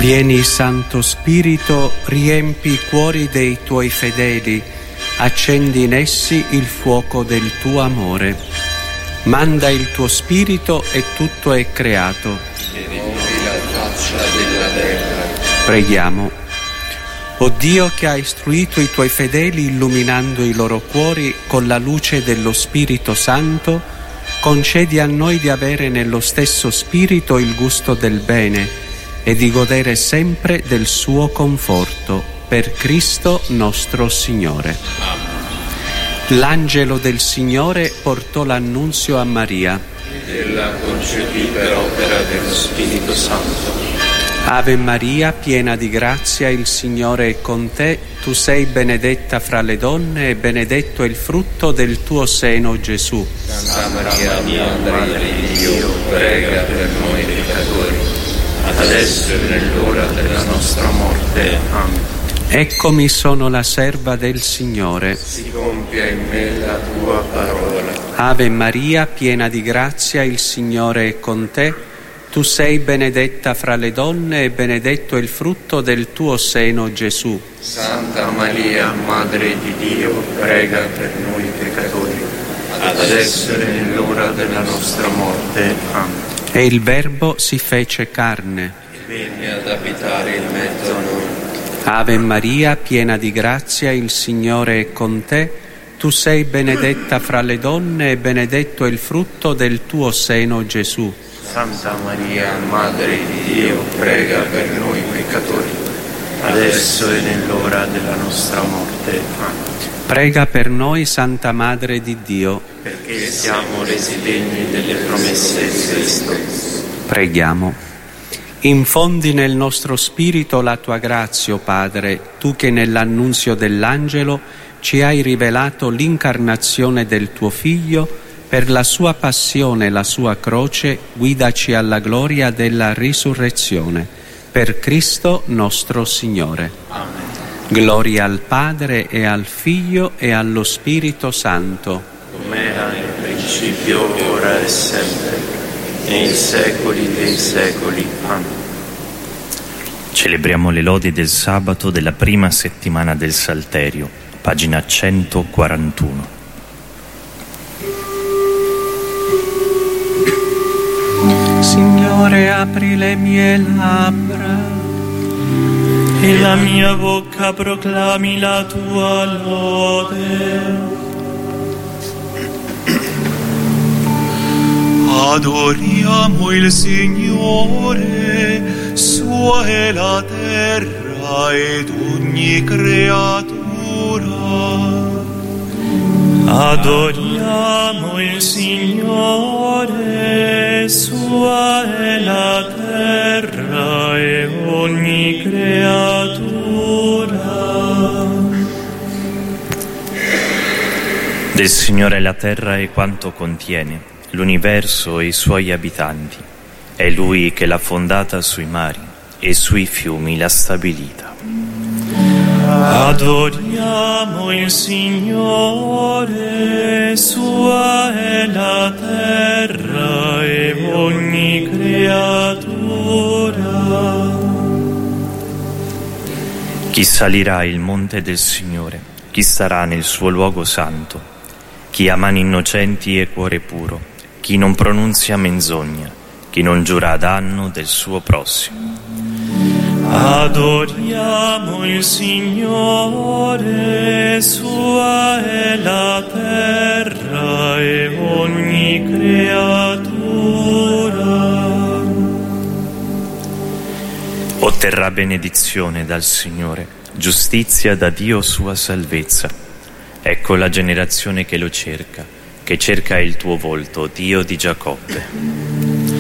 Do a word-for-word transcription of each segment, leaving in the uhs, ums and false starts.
Vieni, Santo Spirito, riempi i cuori dei tuoi fedeli, accendi in essi il fuoco del tuo amore. Manda il tuo Spirito e tutto è creato. E rinnovi la faccia della terra. Preghiamo. O Dio, che hai istruito i tuoi fedeli illuminando i loro cuori con la luce dello Spirito Santo, concedi a noi di avere nello stesso Spirito il gusto del bene e di godere sempre del suo conforto, per Cristo nostro Signore. Amen. L'angelo del Signore portò l'annunzio a Maria. Ella concepì per opera dello Spirito Santo. Ave Maria, piena di grazia, il Signore è con te. Tu sei benedetta fra le donne e benedetto è il frutto del tuo seno, Gesù. Santa Maria, Madre di Dio, prega per noi peccatori, adesso e nell'ora della nostra morte. Amen. Eccomi, sono la serva del Signore. Si compia in me la tua parola. Ave Maria, piena di grazia, il Signore è con te. Tu sei benedetta fra le donne e benedetto è il frutto del tuo seno, Gesù. Santa Maria, Madre di Dio, prega per noi peccatori, adesso e nell'ora della nostra morte. Amen. E il Verbo si fece carne. Venne ad abitare in mezzo a noi. Ave Maria, piena di grazia, il Signore è con te. Tu sei benedetta fra le donne e benedetto è il frutto del tuo seno, Gesù. Santa Maria, Madre di Dio, prega per noi peccatori, adesso e nell'ora della nostra morte. Amen. Prega per noi, Santa Madre di Dio, perché siamo resi degni delle promesse di Cristo. Preghiamo. Infondi nel nostro spirito la tua grazia, o Padre, tu che nell'annunzio dell'angelo ci hai rivelato l'incarnazione del tuo Figlio. Per la sua passione e la sua croce, guidaci alla gloria della risurrezione. Per Cristo nostro Signore. Amen. Gloria al Padre e al Figlio e allo Spirito Santo. Come era nel principio, ora e sempre, nei secoli dei secoli. Amen. Celebriamo le lodi del sabato della prima settimana del Salterio, pagina centoquarantuno. Signore, apri le mie labbra e la mia bocca proclami la tua lode. Adoriamo il Signore, sua è la terra ed ogni creatura. Adoriamo il Signore, sua è la terra e ogni creatura. Del Signore è la terra e quanto contiene, l'universo e i suoi abitanti. È Lui che l'ha fondata sui mari e sui fiumi l'ha stabilita. Adoriamo il Signore, sua è la terra e ogni creatura. Chi salirà il monte del Signore? Chi starà nel suo luogo santo? Chi ha mani innocenti e cuore puro? Chi non pronunzia menzogna? Chi non giura a danno del suo prossimo? Adoriamo il Signore, sua è la terra e ogni creatura. Otterrà benedizione dal Signore, giustizia da Dio sua salvezza. Ecco la generazione che lo cerca, che cerca il tuo volto, Dio di Giacobbe.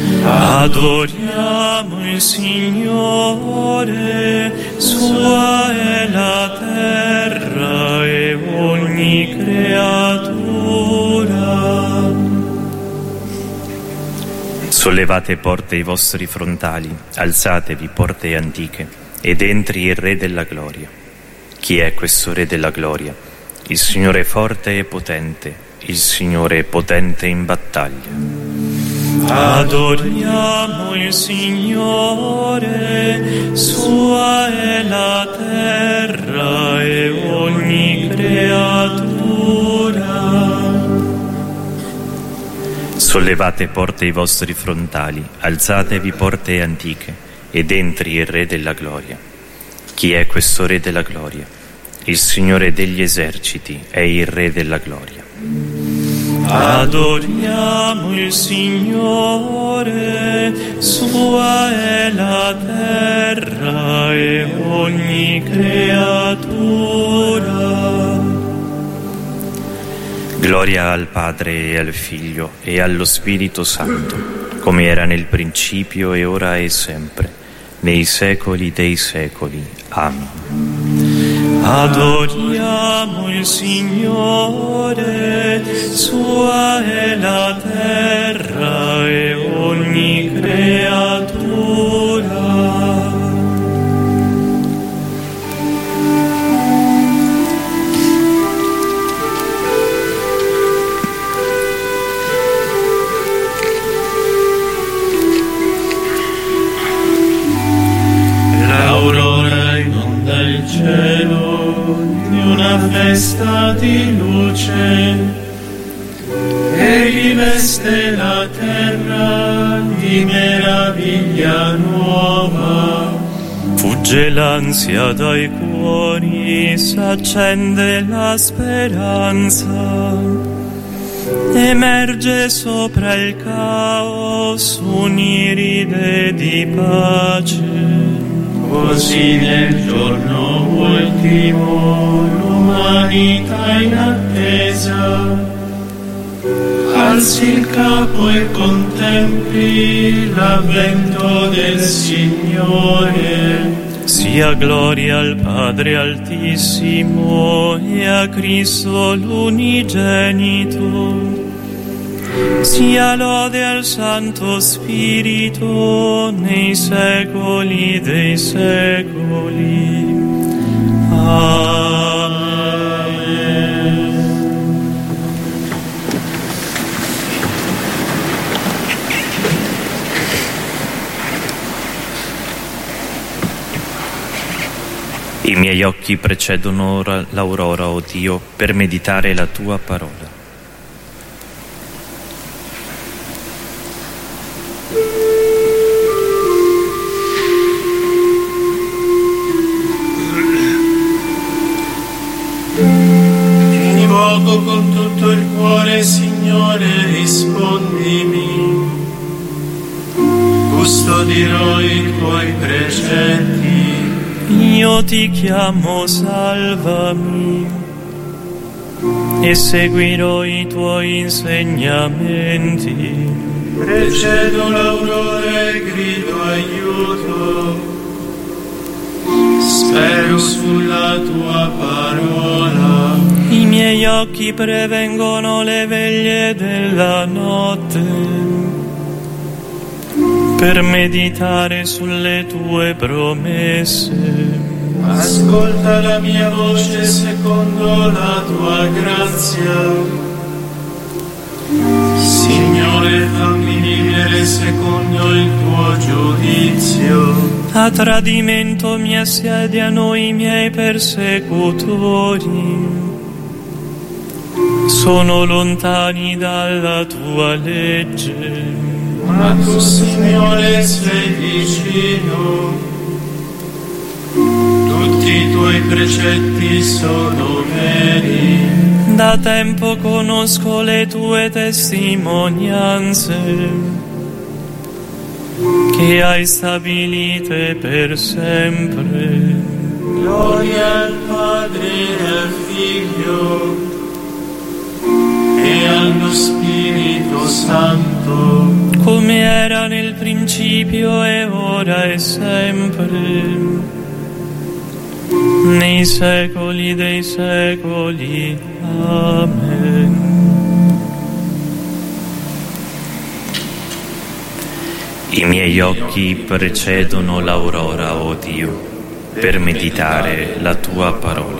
Adoriamo il Signore, sua è la terra e ogni creatura. Sollevate porte i vostri frontali, alzatevi porte antiche, ed entri il Re della Gloria. Chi è questo Re della Gloria? Il Signore forte e potente, il Signore potente in battaglia. Adoriamo il Signore, sua è la terra e ogni creatura. Sollevate porte i vostri frontali, alzatevi porte antiche, ed entri il Re della Gloria. Chi è questo Re della Gloria? Il Signore degli eserciti è il Re della Gloria. Adoriamo il Signore, sua è la terra e ogni creatura. Gloria al Padre e al Figlio e allo Spirito Santo, come era nel principio e ora e sempre, nei secoli dei secoli. Amen. Adoriamo il Signore, sua è la terra e ogni creatura. L'aurora inonda il cielo di una festa di luce e riveste la terra di meraviglia nuova. Fugge l'ansia dai cuori, s'accende la speranza, emerge sopra il caos un'iride di pace. Così nel giorno ultimo l'umanità in attesa alzi il capo e contempli l'avvento del Signore. Sia gloria al Padre Altissimo e a Cristo l'unigenito. Sia lode al Santo Spirito nei secoli dei secoli. Amen. I miei occhi precedono l'aurora, o Dio, per meditare la tua parola. Con tutto il cuore, Signore, rispondimi. Custodirò i tuoi precetti. Io ti chiamo, salvami, e seguirò i tuoi insegnamenti. Precedo l'aurora e grido aiuto. Spero sulla tua parola. I miei occhi prevengono le veglie della notte per meditare sulle tue promesse. Ascolta la mia voce secondo la tua grazia. Signore, fammi vivere secondo il tuo giudizio. A tradimento mi assediano i miei persecutori. Sono lontani dalla tua legge. Ma tu, Signore, sei vicino. Tutti i tuoi precetti sono veri. Da tempo conosco le tue testimonianze, che hai stabilite per sempre. Gloria al Padre e al Figlio e allo Spirito Santo, come era nel principio e ora e sempre, nei secoli dei secoli. Amen. I miei occhi precedono l'aurora, o Dio, per meditare la tua parola.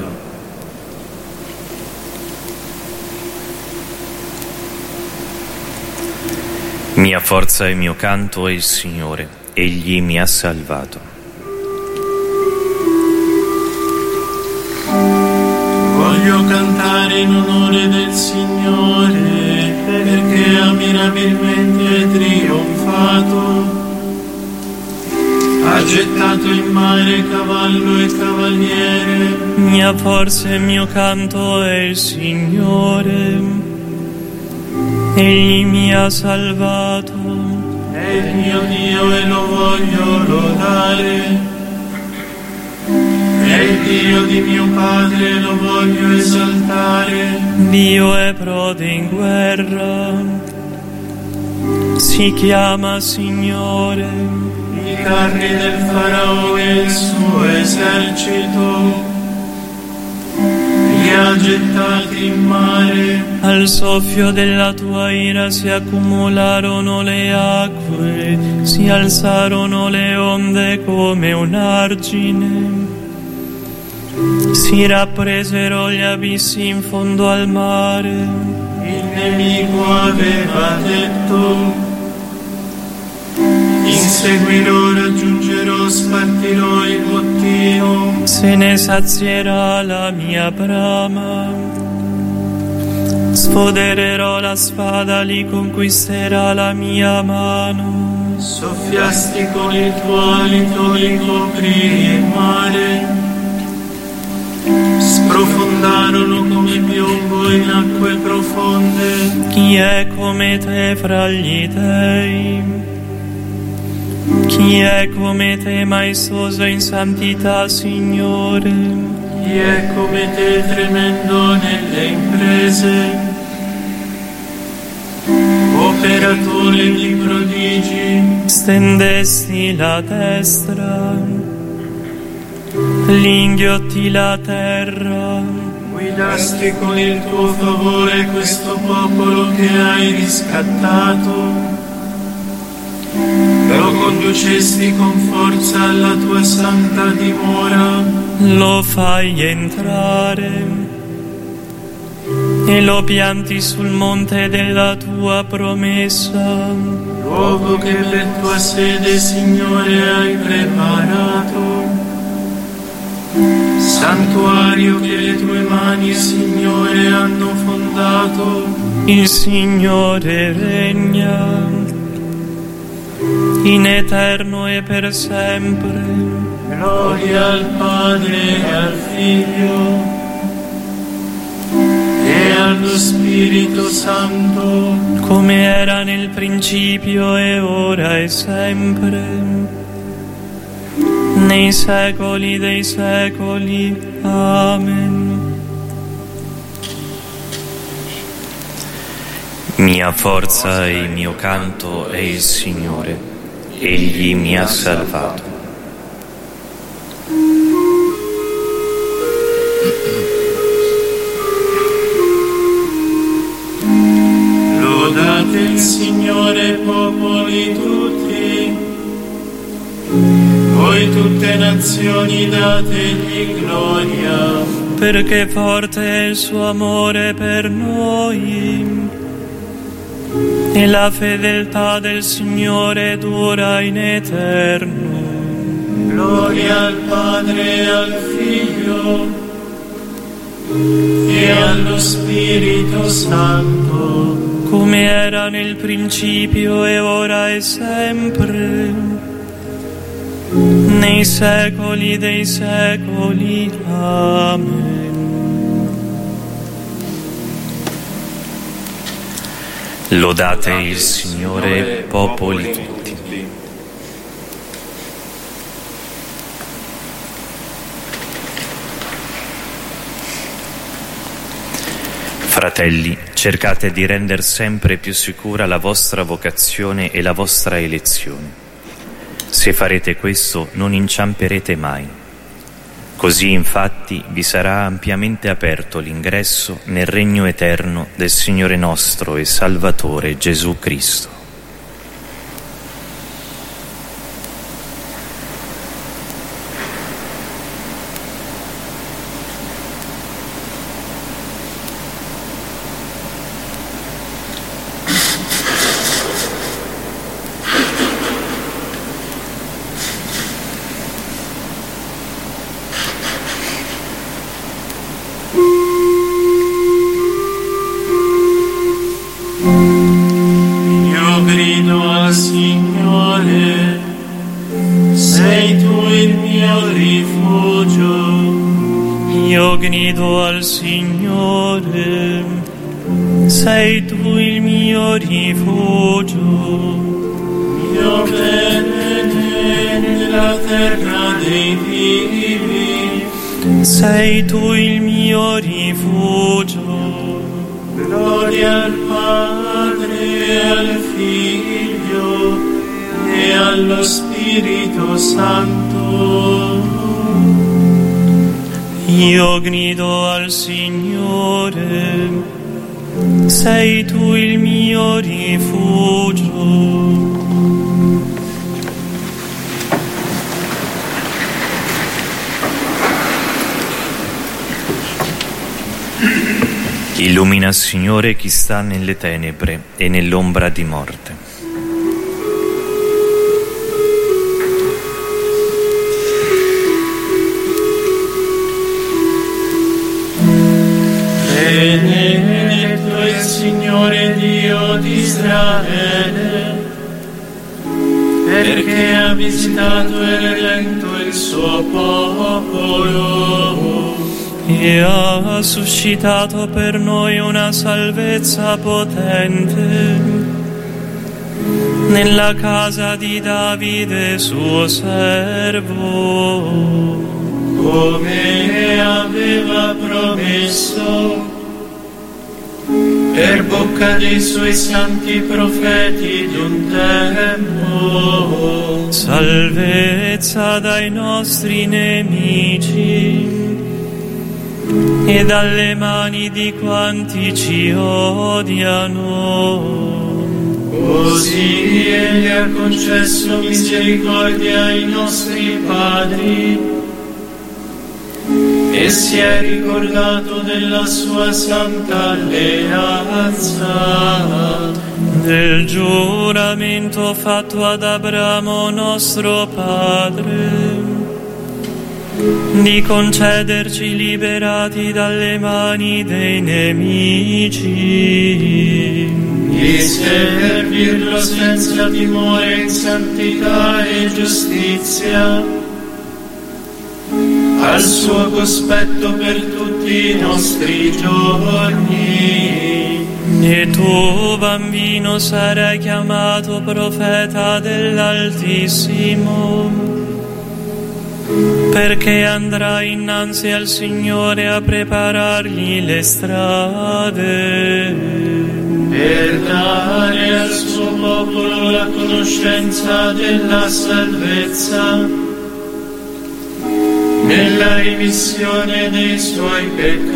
Mia forza e mio canto è il Signore, Egli mi ha salvato. Voglio cantare in onore del Signore, perché ha mirabilmente trionfato. Ha gettato in mare cavallo e cavaliere. Mia forza e mio canto è il Signore, Egli mi ha salvato. È il mio Dio e lo voglio lodare. È il Dio di mio Padre, lo voglio esaltare. Dio è prode in guerra, si chiama Signore. I carri del Faraone e il suo esercito li ha gettati in mare. Al soffio della tua ira si accumularono le acque, si alzarono le onde come un argine. Si rappresero gli abissi in fondo al mare. Il nemico aveva detto: inseguirò, raggiungerò, spartirò il bottino. Se ne sazierà la mia brama, sfodererò la spada, li conquisterà la mia mano. Soffiasti con il tuo alito, li coprì il mare. Sprofondarono come piombo in acque profonde. Chi è come te fra gli dei? Chi è come te maestoso in santità, Signore? Chi è come te tremendo nelle imprese? Operatore di prodigi. Stendesti la destra, l'inghiotti la terra. Guidasti con il tuo favore questo popolo che hai riscattato. Lo conducesti con forza alla tua santa dimora. Lo fai entrare e lo pianti sul monte della tua promessa. Luogo che per tua sede, Signore, hai preparato. Santuario che le tue mani, Signore, hanno fondato. Il Signore regna in eterno e per sempre. Gloria al Padre e al Figlio e allo Spirito Santo, come era nel principio e ora e sempre, nei secoli dei secoli. Amen. Mia forza e il mio canto è il Signore, Egli mi ha salvato. Lodate il Signore, popoli tutti, voi tutte nazioni dategli gloria. Perché forte è il suo amore per noi e la fedeltà del Signore dura in eterno. Gloria al Padre e al Figlio e allo Spirito Santo, come era nel principio e ora e sempre, nei secoli dei secoli. Amen. Lodate il Signore, popoli tutti. Fratelli, cercate di rendere sempre più sicura la vostra vocazione e la vostra elezione. Se farete questo, non inciamperete mai. Così, infatti, vi sarà ampiamente aperto l'ingresso nel regno eterno del Signore nostro e Salvatore Gesù Cristo. Io grido al Signore, sei tu il mio rifugio. Io bene nella terra dei vivi, sei tu il mio rifugio. Gloria al Padre, al Figlio e allo Spirito Santo. Io grido al Signore, sei tu il mio rifugio. Illumina, Signore, chi sta nelle tenebre e nell'ombra di morte. Benedetto il Signore Dio di Israele, perché ha visitato e redento il suo popolo e ha suscitato per noi una salvezza potente nella casa di Davide suo servo, come aveva promesso per bocca dei suoi santi profeti di un tempo. Salvezza dai nostri nemici e dalle mani di quanti ci odiano. Così Egli ha concesso misericordia ai nostri padri e si è ricordato della sua santa alleanza, del giuramento fatto ad Abramo nostro padre, di concederci liberati dalle mani dei nemici, di servirlo senza timore in santità e giustizia, al suo cospetto per tutti i nostri giorni. E tu, bambino, sarai chiamato profeta dell'Altissimo, perché andrà innanzi al Signore a preparargli le strade, per dare al suo popolo la conoscenza della salvezza nella rimissione dei suoi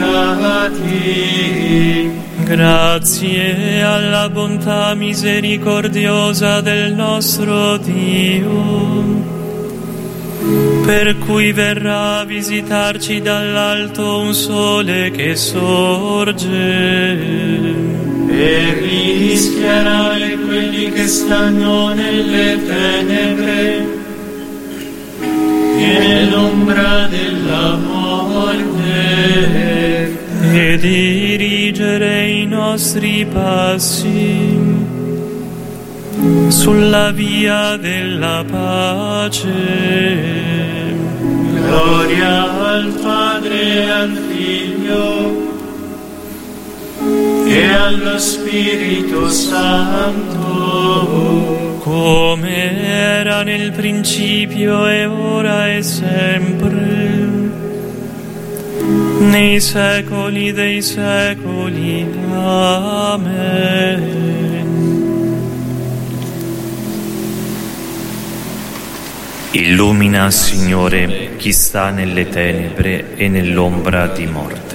peccati. Grazie alla bontà misericordiosa del nostro Dio, per cui verrà a visitarci dall'alto un sole che sorge, per rischiarare quelli che stanno nelle tenebre e nell'ombra della morte, e dirigere i nostri passi sulla via della pace. Gloria al Padre e al Figlio e allo Spirito Santo, come era nel principio e ora e sempre, nei secoli dei secoli. Amen. Illumina, Signore, chi sta nelle tenebre e nell'ombra di morte.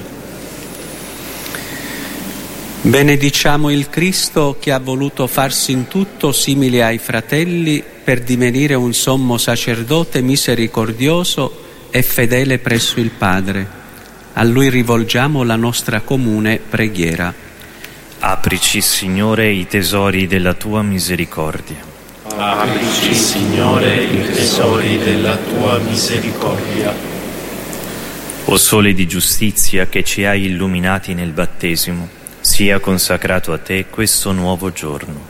Benediciamo il Cristo che ha voluto farsi in tutto simile ai fratelli per divenire un sommo sacerdote misericordioso e fedele presso il Padre. A Lui rivolgiamo la nostra comune preghiera. Aprici, Signore, i tesori della Tua misericordia. Aprici, Signore, i tesori della Tua misericordia. O Sole di giustizia che ci hai illuminati nel battesimo, sia consacrato a Te questo nuovo giorno.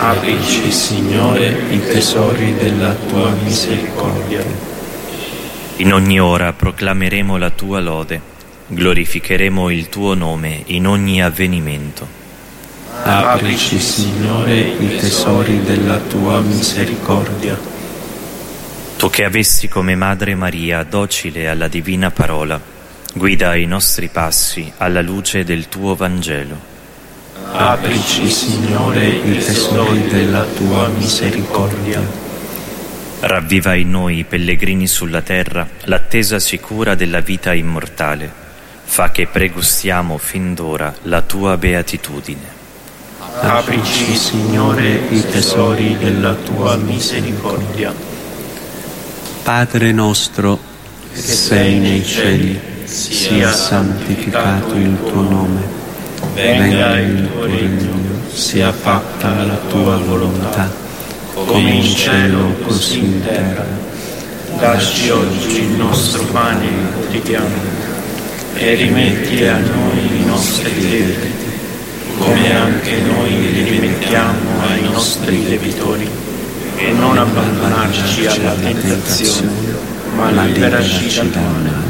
Aprici, Signore, i tesori della Tua misericordia. In ogni ora proclameremo la tua lode, glorificheremo il tuo nome in ogni avvenimento. Aprici, Signore, i tesori della tua misericordia. Tu che avessi come madre Maria docile alla divina parola, guida i nostri passi alla luce del tuo Vangelo. Aprici, Signore, i tesori della tua misericordia. Ravviva in noi, pellegrini sulla terra, l'attesa sicura della vita immortale. Fa che pregustiamo fin d'ora la tua beatitudine. Aprici, Signore, i tesori della tua misericordia. Padre nostro, che sei nei cieli, sia santificato il tuo nome. Venga il tuo regno, sia fatta la tua volontà, come in cielo così in terra. Dacci oggi il nostro pane quotidiano e rimetti a noi i nostri debiti, come anche noi li rimettiamo ai nostri debitori, e non abbandonarci alla tentazione, ma liberaci dal male.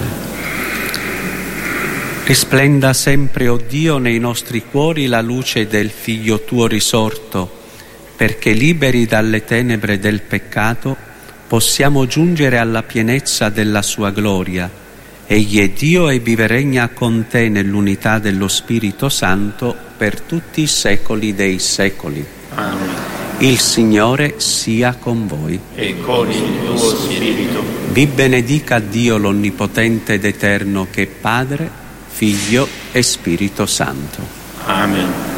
Risplenda sempre, o Dio, nei nostri cuori la luce del Figlio tuo risorto, perché liberi dalle tenebre del peccato possiamo giungere alla pienezza della sua gloria. Egli è Dio e vive e regna con te nell'unità dello Spirito Santo per tutti i secoli dei secoli. Amen. Il Signore sia con voi. E con il tuo spirito. Vi benedica Dio l'Onnipotente ed Eterno, che è Padre, Figlio e Spirito Santo. Amen.